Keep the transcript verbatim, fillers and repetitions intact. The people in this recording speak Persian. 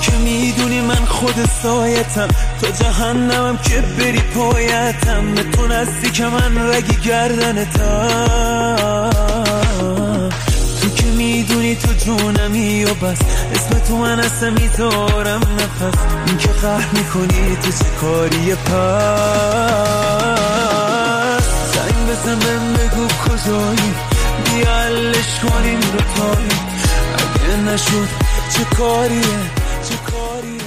که میدونی من خود سایتم، تو جهنمم که بری پایتم، به تو نزدیک من رگی گردنتم. تو که میدونی تو جونمی و بس، اسم تو من اصلا میذارم نفس. این که قهر میکنی تو چه کاریه پس؟ زنگ بزن من بگو کجایی، بیا حلش کنیم دوتایی. اگه نشد چه کاریه چه کاریه